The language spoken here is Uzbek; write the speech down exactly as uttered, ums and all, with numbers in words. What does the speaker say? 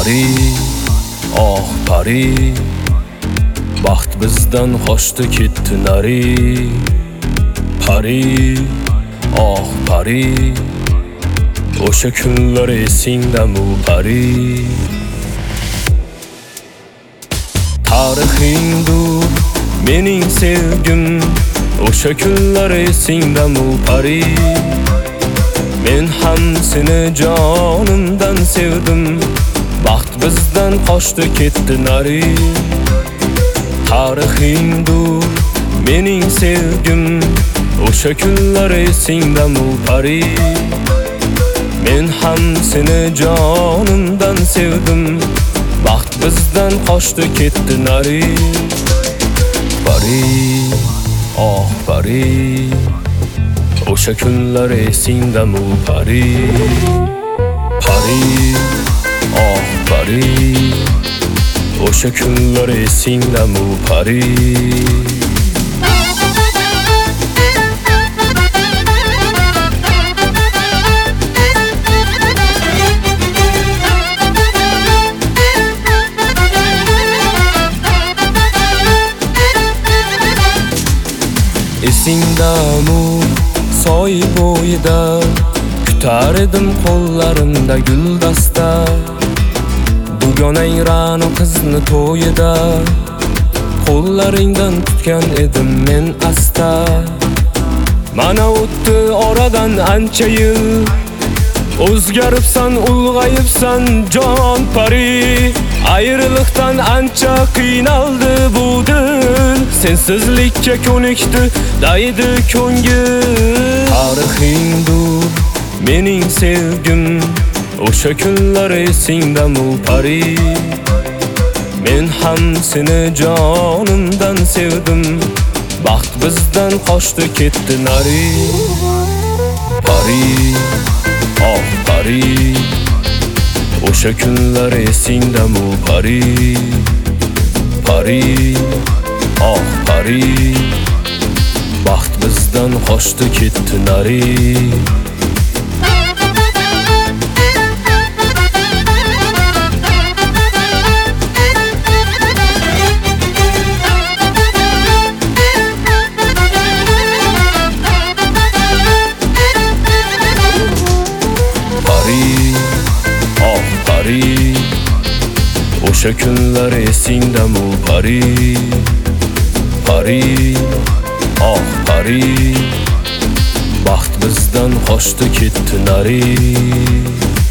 pari, oh pari, baxt bizdan qochdi ketdi nari. Pari, oh pari, o'sha kunlar esingdami pari? Tarixingdur mening sevgim, o'sha kunlar esingdami pari? Men ham seni jonimdan sevdim, baxt bizdan qochdi ketdi nari. Tarixingdur mening sevgim, o'sha kunlar esingdami pari? Men ham seni jonimdan sevdim, baxt bizdan qochdi ketdi nari. Pari, oh pari, o'sha kunlar esingdami pari? Pari, oh pari, o'sha kunlar esingdami pari? Esingdami soy bo'yida kutar edim qo'llarimda guldasta. Dugonang Ra'no qizni to'yida qo'llaringdan tutgan edim men asta. Mana o'tdi oradan ancha yil, o'zgaribsan, ulg'ayibsan jon pari. Ayriliqdan ancha qiynaldi bu dil, sensizlikka ko'nikdi daydi ko'ngil. Tarixingdur mening sevgim, o'sha kunlar esingdami pari? Men ham seni jonimdan sevdim, baxt bizdan qochdi ketdi nari. Pari, oh pari, o'sha kunlar esingdami pari? Pari, oh pari, baxt bizdan qochdi ketdi nari. O'sha kunlar esingdami pari? Pari, oh pari, baxt bizdan qochdi ketdi nari.